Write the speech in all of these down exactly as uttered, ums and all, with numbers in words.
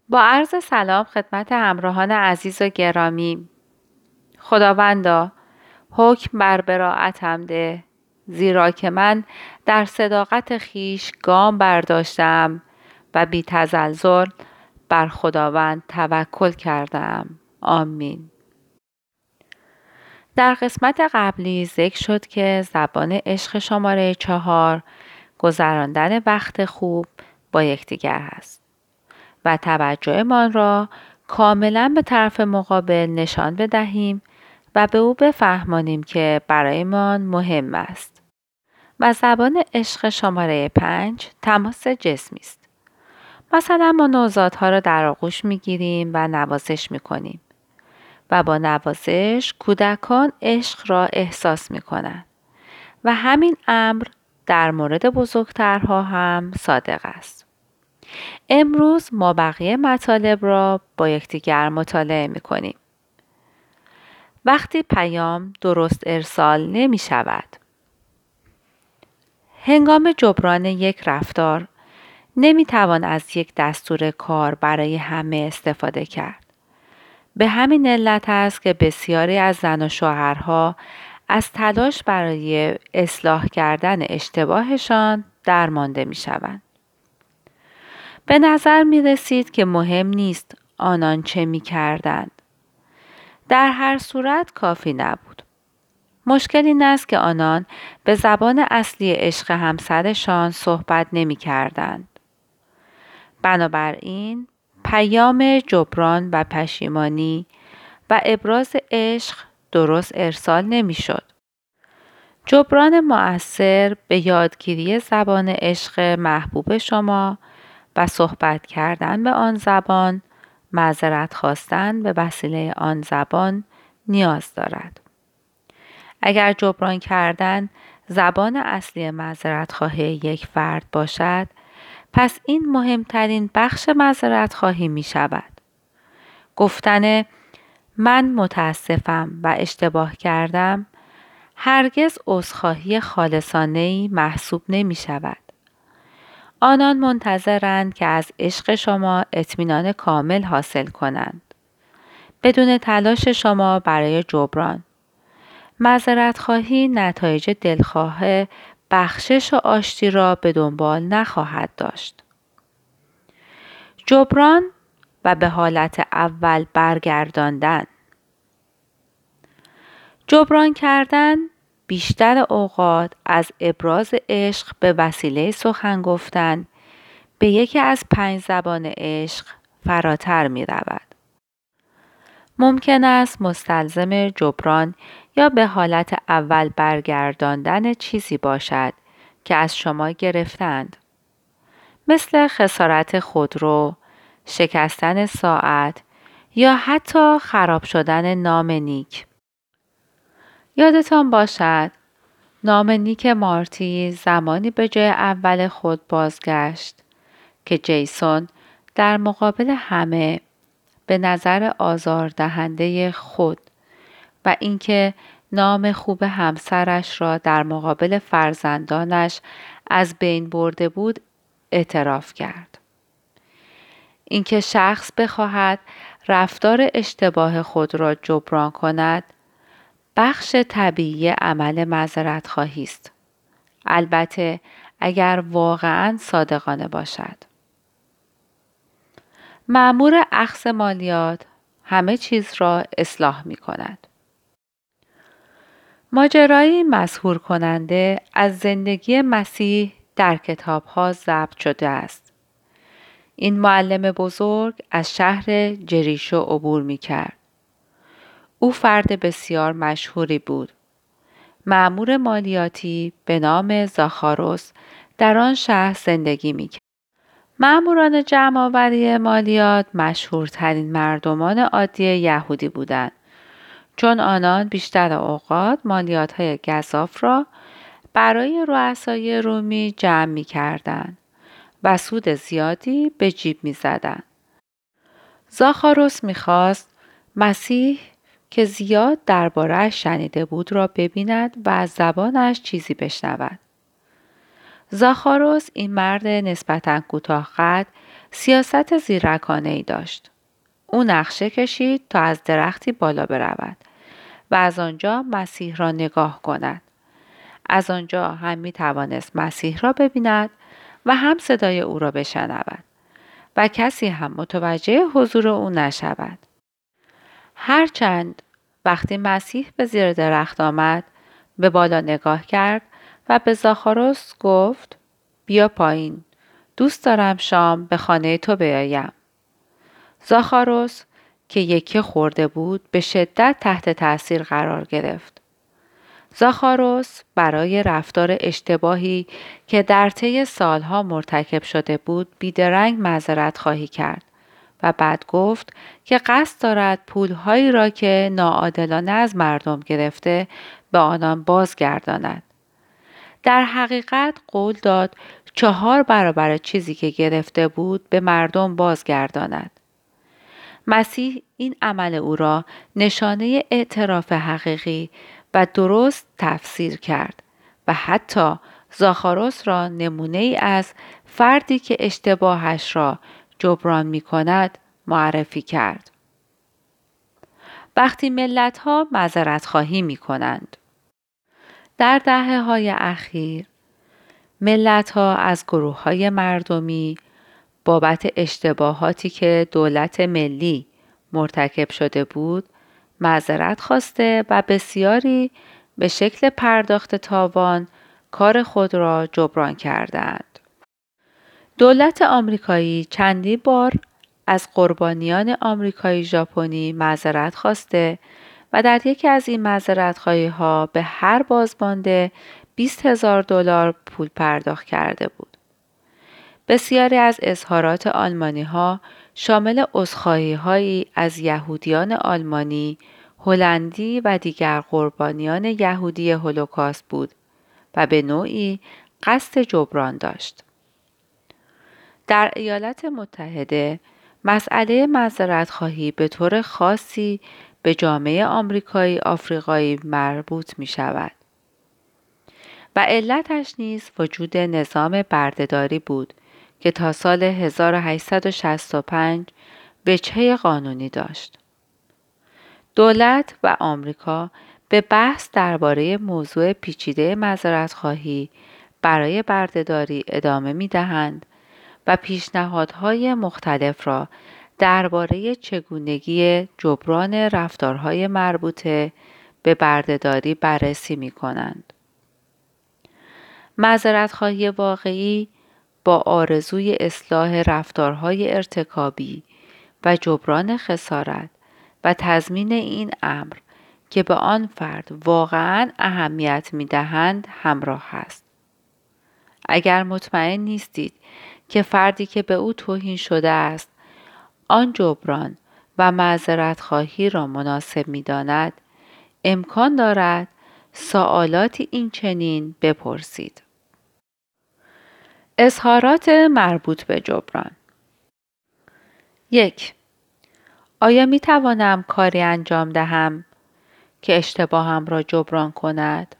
با عرض سلام خدمت همراهان عزیز و گرامی. خداوندا حکم بر براءتم ده، زیرا که من در صداقت خیش گام برداشتم و بی تزلزل بر خداوند توکل کردم. آمین. در قسمت قبلی ذکر شد که زبان عشق شماره چهار گذراندن وقت خوب با یکدیگر هست و توجهمان را کاملا به طرف مقابل نشان بدهیم و به او بفهمانیم که برایمان مهم است. و زبان عشق شماره پنج تماس جسمی است. مثلا ما نوزادها را در آغوش میگیریم و نوازش میکنیم و با نوازش کودکان عشق را احساس میکنند و همین امر در مورد بزرگترها هم صادق است. امروز ما بقیه مطالب را با یکدیگر مطالعه میکنیم. وقتی پیام درست ارسال نمی شود. هنگام جبران یک رفتار نمی توان از یک دستور کار برای همه استفاده کرد. به همین علت است که بسیاری از زن و شوهرها از تلاش برای اصلاح کردن اشتباهشان درمانده می شوند. به نظر می رسید که مهم نیست آنان چه می کردند. در هر صورت کافی نبود. مشکل این است که آنان به زبان اصلی عشق همسرشان صحبت نمی کردند. بنابراین پیام جبران و پشیمانی و ابراز عشق درست ارسال نمی شد. جبران مؤثر به یادگیری زبان عشق محبوب شما و صحبت کردن به آن زبان، معذرت خواستن به وسیله آن زبان نیاز دارد. اگر جبران کردن زبان اصلی معذرت خواهی یک فرد باشد، پس این مهمترین بخش معذرت خواهی می شود. گفتن من متاسفم و اشتباه کردم هرگز عذرخواهی خالصانه‌ای محسوب نمی شود. آنان منتظرند که از عشق شما اطمینان کامل حاصل کنند. بدون تلاش شما برای جبران. معذرت خواهی نتایج دلخواه بخشش و آشتی را به دنبال نخواهد داشت. جبران و به حالت اول برگرداندن. جبران کردن بیشتر اوقات از ابراز عشق به وسیله سخن گفتن به یکی از پنج زبان عشق فراتر می رود. ممکن است مستلزم جبران یا به حالت اول برگرداندن چیزی باشد که از شما گرفتند. مثل خسارت خودرو، شکستن ساعت یا حتی خراب شدن نام نیک. یادتان باشد نام نیک مارتی زمانی به جای اول خود بازگشت که جیسون در مقابل همه به نظر آزاردهنده خود و اینکه نام خوب همسرش را در مقابل فرزندانش از بین برده بود اعتراف کرد. اینکه شخص بخواهد رفتار اشتباه خود را جبران کند بخش طبیعی عمل معذرت خواهی است. البته اگر واقعاً صادقانه باشد. مأمور اخذ مالیات همه چیز را اصلاح می کند. ماجرایی مسحور کننده از زندگی مسیح در کتاب‌ها ضبط شده است. این معلم بزرگ از شهر جریشو عبور می کرد. او فرد بسیار مشهوری بود. مأمور مالیاتی به نام زاخاروس در آن شهر زندگی می کرد. مأموران جمع‌آوری مالیات مشهورترین مردمان عادی یهودی بودند، چون آنان بیشتر اوقات مالیات‌های گزاف را برای رؤسای رومی جمع می‌کردند و سود زیادی به جیب می‌زدند. زاخاروس می‌خواست مسیح که زیاد درباره‌اش شنیده بود را ببیند و از زبانش چیزی بشنود. زاخاروس این مرد نسبتاً کوتاه‌قد سیاست زیرکانه‌ای داشت. او نقشه کشید تا از درختی بالا برود و از آنجا مسیح را نگاه کند. از آنجا هم می توانست مسیح را ببیند و هم صدای او را بشنود و کسی هم متوجه حضور او نشود. هرچند وقتی مسیح به زیر درخت آمد، به بالا نگاه کرد و به زاخاروس گفت: بیا پایین، دوست دارم شام به خانه تو بیایم. زاخاروس که یکی خورده بود به شدت تحت تأثیر قرار گرفت. زاخاروس برای رفتار اشتباهی که در طی سالها مرتکب شده بود بیدرنگ معذرت خواهی کرد و بعد گفت که قصد دارد پولهایی را که ناعادلانه از مردم گرفته به آنان بازگرداند. در حقیقت قول داد چهار برابر چیزی که گرفته بود به مردم بازگرداند. مسیح این عمل او را نشانه اعتراف حقیقی و درست تفسیر کرد و حتی زاخاروس را نمونه ای از فردی که اشتباهش را جبران می کند معرفی کرد. وقتی ملت‌ها معذرت خواهی می کنند. در دهه‌های اخیر ملت‌ها از گروه‌های مردمی بابت اشتباهاتی که دولت ملی مرتکب شده بود معذرت خواسته و بسیاری به شکل پرداخت تاوان کار خود را جبران کردند. دولت آمریکایی چندی بار از قربانیان آمریکایی ژاپنی معذرت خواسته و در یکی از این معذرت‌خواهی‌ها به هر بازمانده بیست هزار دلار پول پرداخت کرده بود. بسیاری از اظهارات آلمانی‌ها شامل عذرخواهی‌هایی از یهودیان آلمانی، هلندی و دیگر قربانیان یهودی هولوکاست بود و به نوعی قصد جبران داشت. در ایالات متحده مسئله معذرت‌خواهی به طور خاصی به جامعه آمریکایی آفریقایی مربوط می شود و علتش نیز وجود نظام بردهداری بود که تا سال هزار و هشتصد و شصت و پنج وجهه قانونی داشت. دولت و آمریکا به بحث درباره موضوع پیچیده معذرت‌خواهی برای بردهداری ادامه می دهند و پیشنهادهای مختلف را درباره چگونگی جبران رفتارهای مربوطه به بردهداری بررسی می کنند. معذرت‌خواهی واقعی با آرزوی اصلاح رفتارهای ارتکابی و جبران خسارت و تضمین این امر که به آن فرد واقعاً اهمیت می دهند همراه است. اگر مطمئن نیستید که فردی که به او توهین شده است آن جبران و معذرت خواهی را مناسب می داند، امکان دارد سوالاتی این چنین بپرسید. اظهارات مربوط به جبران. یک. آیا می توانم کاری انجام دهم که اشتباهم را جبران کند؟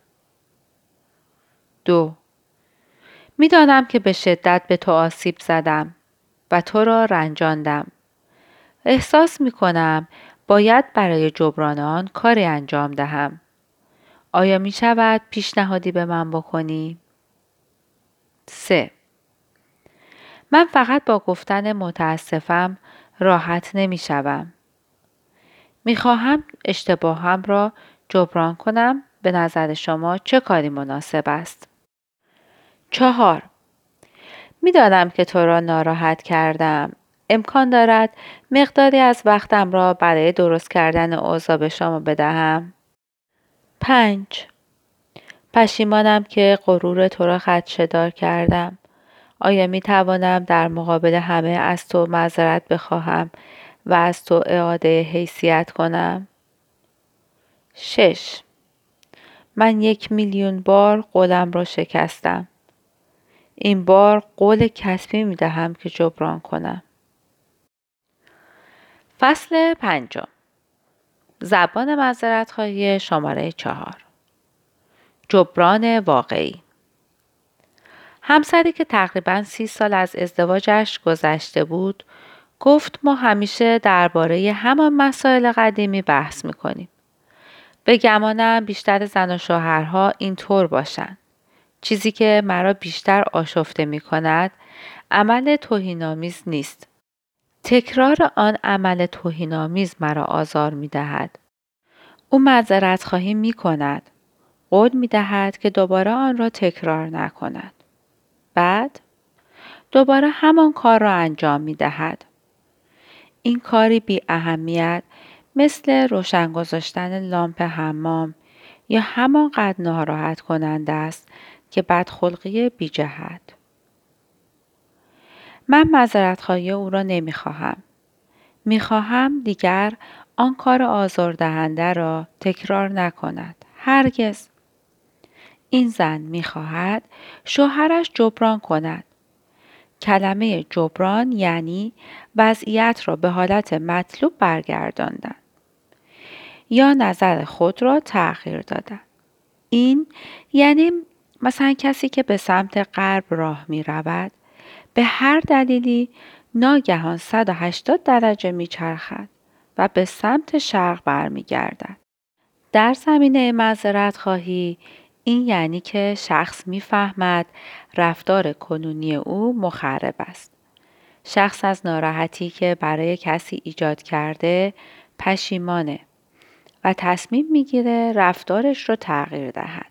دو. می دانم که به شدت به تو آسیب زدم و تو را رنجاندم. احساس می کنم باید برای جبران آن کاری انجام دهم. آیا می شود پیشنهادی به من بکنی؟ سه. من فقط با گفتن متاسفم راحت نمی شوم. می خواهم اشتباهم را جبران کنم. به نظر شما چه کاری مناسب است؟ چهار. می دانم که تو را ناراحت کردم. امکان دارد مقداری از وقتم را برای درست کردن اوضاع به شما بدهم. پنج. پشیمانم که غرور تو را خدشه‌دار کردم. آیا می توانم در مقابل همه از تو معذرت بخواهم و از تو اعاده حیثیت کنم؟ شش. من یک میلیون بار قولم را شکستم. این بار قول کسبی می دهم که جبران کنم. فصل پنجم. زبان معذرت‌خواهی شماره چهار. جبران واقعی. همسری که تقریباً سی سال از ازدواجش گذشته بود گفت ما همیشه درباره همان مسائل قدیمی بحث میکنیم. به گمانم بیشتر زن و شوهرها اینطور باشند. چیزی که مرا بیشتر آشفته می کند عمل توهین‌آمیز نیست. تکرار آن عمل توهین‌آمیز مرا آزار می دهد. او معذرت خواهی می کند. قول می دهد که دوباره آن را تکرار نکند. بعد دوباره همان کار را انجام می دهد. این کاری بی اهمیت مثل روشن گذاشتن لامپ حمام یا همانقدر ناراحت کننده است که بدخلقی بی جهت. من معذرت‌خواهی او را نمی‌خواهم. می‌خواهم دیگر آن کار آزاردهنده را تکرار نکند. هرگز. این زن می‌خواهد شوهرش جبران کند. کلمه جبران یعنی وضعیت را به حالت مطلوب برگرداندن یا نظر خود را تغییر دادن. این یعنی مثلا کسی که به سمت غرب راه می رود به هر دلیلی ناگهان صد و هشتاد درجه می چرخد و به سمت شرق برمی گردد. در زمینه معذرت خواهی این یعنی که شخص می فهمد رفتار کنونی او مخرب است. شخص از ناراحتی که برای کسی ایجاد کرده پشیمانه و تصمیم می گیره رفتارش رو تغییر دهد.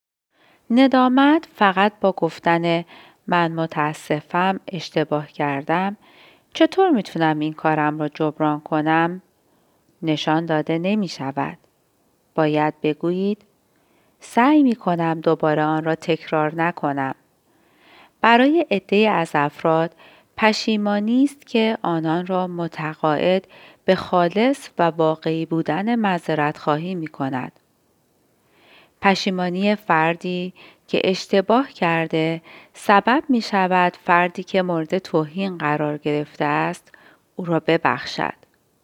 ندامت فقط با گفتن من متاسفم اشتباه کردم چطور میتونم این کارم را جبران کنم نشان داده نمی شود. باید بگویید سعی می کنم دوباره آن را تکرار نکنم. برای عده‌ای از افراد پشیمانی است که آنان را متقاعد به خالص و واقعی بودن معذرت خواهی می کند. پشیمانی فردی که اشتباه کرده سبب می شود فردی که مورد توهین قرار گرفته است او را ببخشد.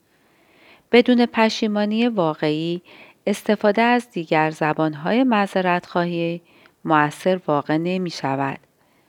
بدون پشیمانی واقعی استفاده از دیگر زبانهای معذرت خواهی مؤثر واقع نمی شود.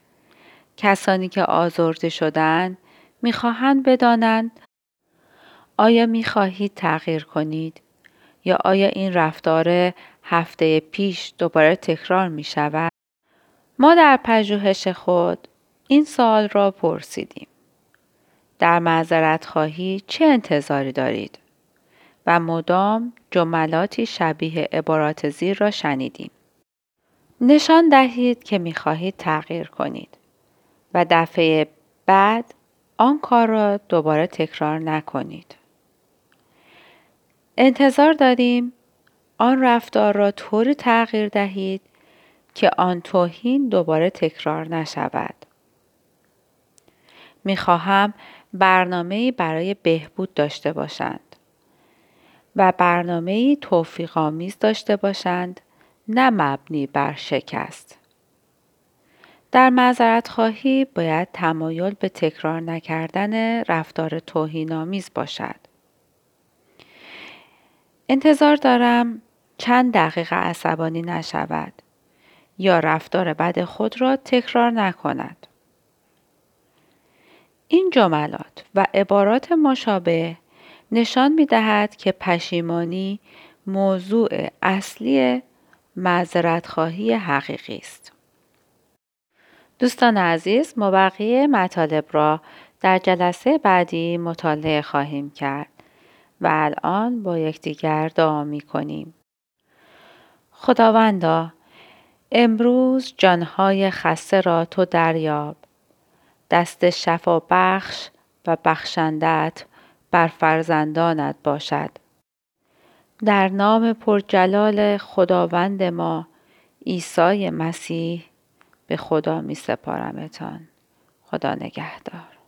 کسانی که آزرده شدند می خواهند بدانند آیا می خواهید تغییر کنید یا آیا این رفتار هفته پیش دوباره تکرار می شود؟ ما در پژوهش خود این سوال را پرسیدیم. در معذرت خواهی چه انتظاری دارید؟ و مدام جملاتی شبیه عبارات زیر را شنیدیم. نشان دهید که می خواهید تغییر کنید و دفعه بعد آن کار را دوباره تکرار نکنید. انتظار داریم آن رفتار را طوری تغییر دهید که آن توهین دوباره تکرار نشود. می خواهم برنامه‌ای برای بهبود داشته باشند و برنامه‌ای توفیق‌آمیز داشته باشند نه مبنی بر شکست. در معذرت خواهی باید تمایل به تکرار نکردن رفتار توهین‌آمیز باشد. انتظار دارم چند دقیقه عصبانی نشود یا رفتار بد خود را تکرار نکند. این جملات و عبارات مشابه نشان می دهد که پشیمانی موضوع اصلی معذرت خواهی حقیقی است. دوستان عزیز، ما بقیه مطالب را در جلسه بعدی مطالعه خواهیم کرد و الان با یکدیگر دعا می کنیم. خداوندا، امروز جانهای خسته را تو دریاب. دست شفا بخش و بخشندت بر فرزندانت باشد. در نام پرجلال خداوند ما عیسی مسیح به خدا می سپارمتان. خدا نگهدار.